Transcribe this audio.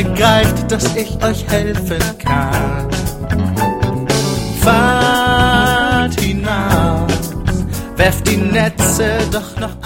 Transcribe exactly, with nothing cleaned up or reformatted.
begreift, dass ich euch helfen kann. Fahrt hinaus, werft die Netze doch noch